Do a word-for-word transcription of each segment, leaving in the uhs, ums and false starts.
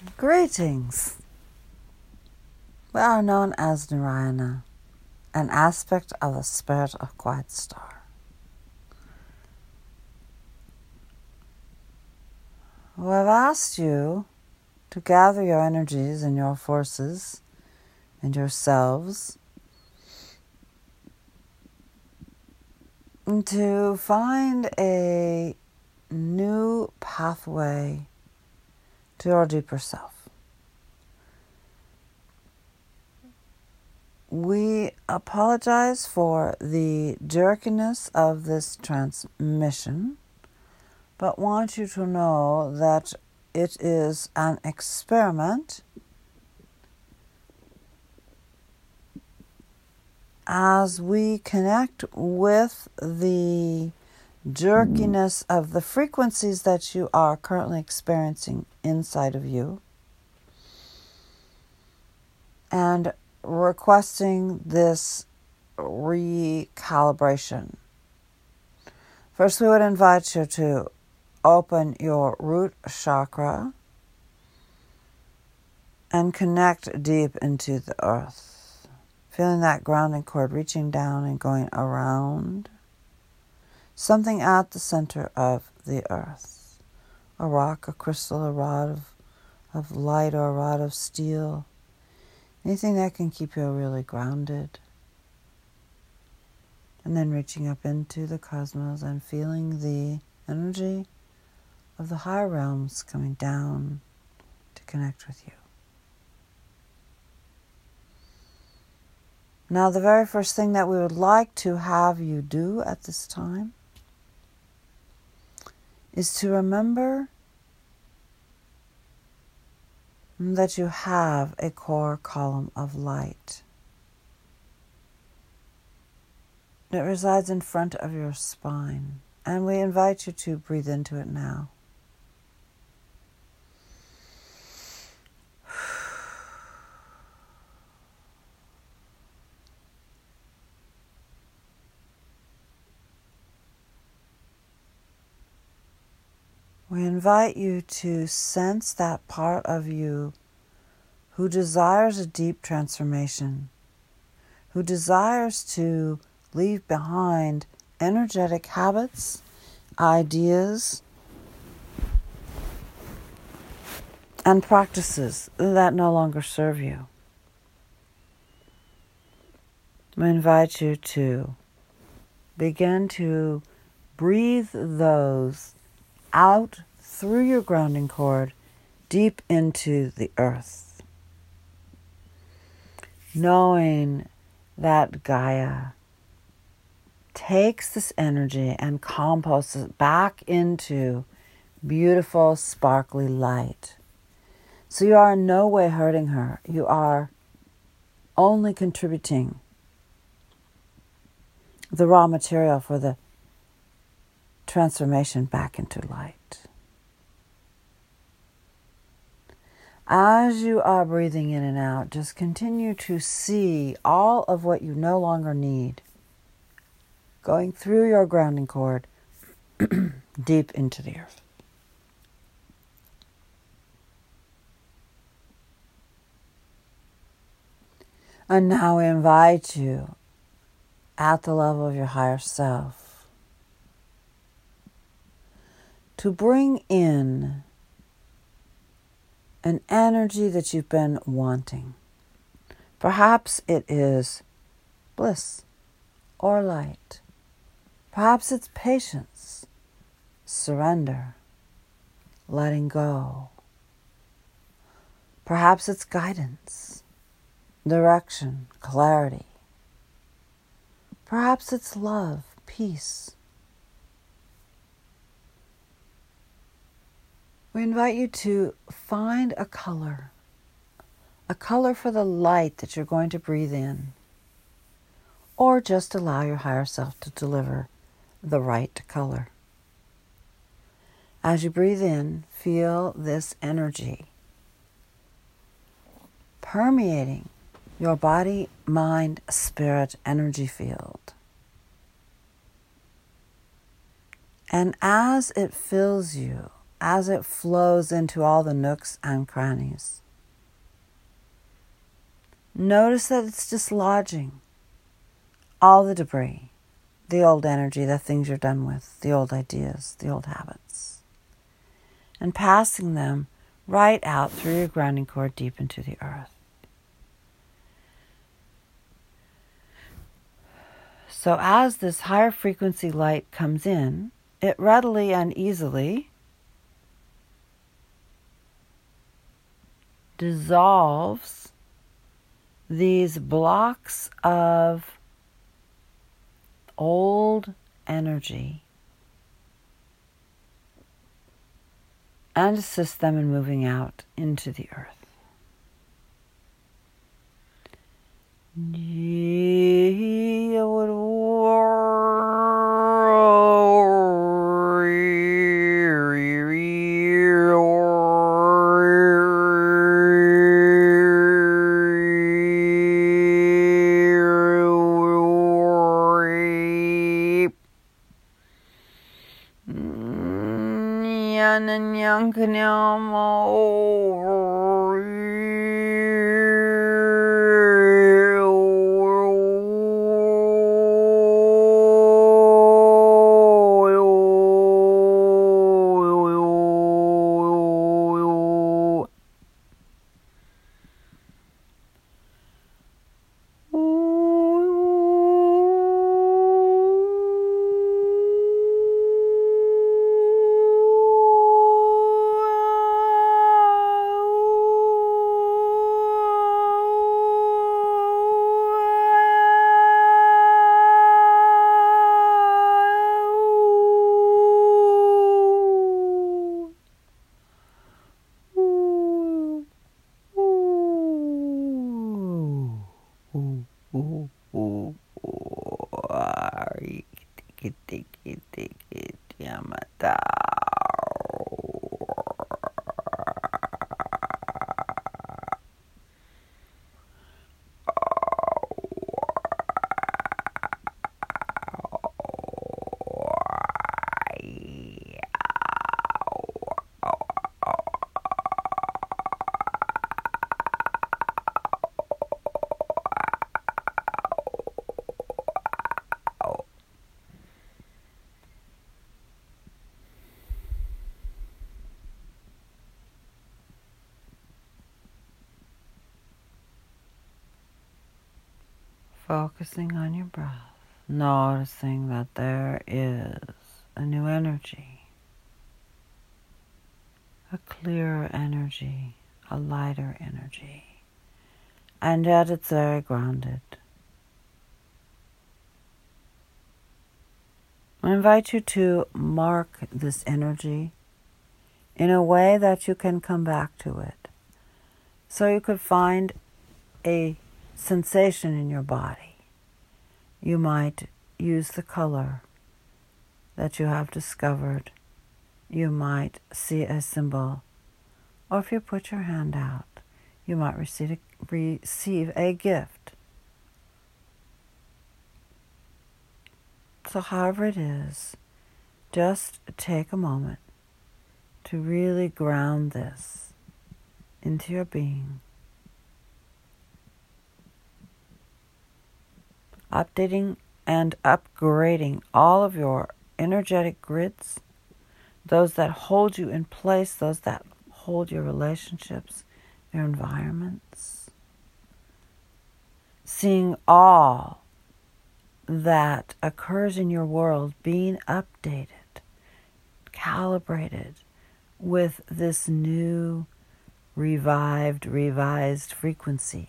Greetings. We are known as Narayana, an aspect of the spirit of Quiet Star. We have asked you to gather your energies and your forces and yourselves to find a new pathway to your deeper self. We apologize for the jerkiness of this transmission, but want you to know that it is an experiment as we connect with the jerkiness of the frequencies that you are currently experiencing inside of you, and requesting this recalibration. First, we would invite you to open your root chakra and connect deep into the earth, feeling that grounding cord reaching down and going around something at the center of the earth. A rock, a crystal, a rod of, of light, or a rod of steel. Anything that can keep you really grounded. And then reaching up into the cosmos and feeling the energy of the higher realms coming down to connect with you. Now, the very first thing that we would like to have you do at this time is to remember that you have a core column of light that resides in front of your spine, and we invite you to breathe into it now. We invite you to sense that part of you who desires a deep transformation, who desires to leave behind energetic habits, ideas, and practices that no longer serve you. We invite you to begin to breathe those out through your grounding cord deep into the earth, knowing that Gaia takes this energy and composts it back into beautiful, sparkly light. So you are in no way hurting her. You are only contributing the raw material for the transformation back into light. As you are breathing in and out, just continue to see all of what you no longer need going through your grounding cord deep into the earth. And now we invite you at the level of your higher self to bring in an energy that you've been wanting. Perhaps it is bliss or light. Perhaps it's patience, surrender, letting go. Perhaps it's guidance, direction, clarity. Perhaps it's love, peace. We invite you to find a color, a color for the light that you're going to breathe in, or just allow your higher self to deliver the right color. As you breathe in, feel this energy permeating your body, mind, spirit energy field. And as it fills you, as it flows into all the nooks and crannies. Notice that it's dislodging all the debris, the old energy, the things you're done with, the old ideas, the old habits, and passing them right out through your grounding cord deep into the earth. So as this higher frequency light comes in, it readily and easily dissolves these blocks of old energy and assists them in moving out into the earth. Focusing on your breath, noticing that there is a new energy, a clearer energy, a lighter energy, and yet it's very grounded. I invite you to mark this energy in a way that you can come back to it. So you could find a sensation in your body. You might use the color that you have discovered. You might see a symbol. Or if you put your hand out, you might receive a, receive a gift. So however it is, just take a moment to really ground this into your being. Updating and upgrading all of your energetic grids, those that hold you in place, those that hold your relationships, your environments. Seeing all that occurs in your world being updated, calibrated with this new, revived, revised frequency.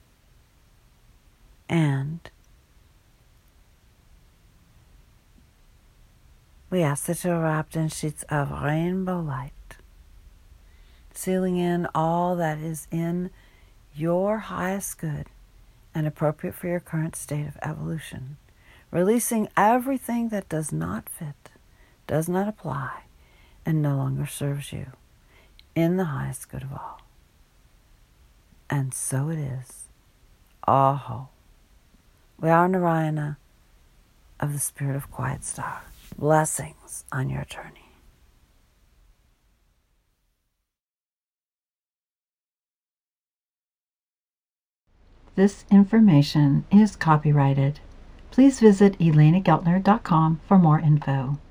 And we ask that you're wrapped in sheets of rainbow light, sealing in all that is in your highest good and appropriate for your current state of evolution, releasing everything that does not fit, does not apply, and no longer serves you in the highest good of all. And so it is. Aho. We are Narayana of the Spirit of Quiet Star. Blessings on your journey. This information is copyrighted. Please visit elena geltner dot com for more info.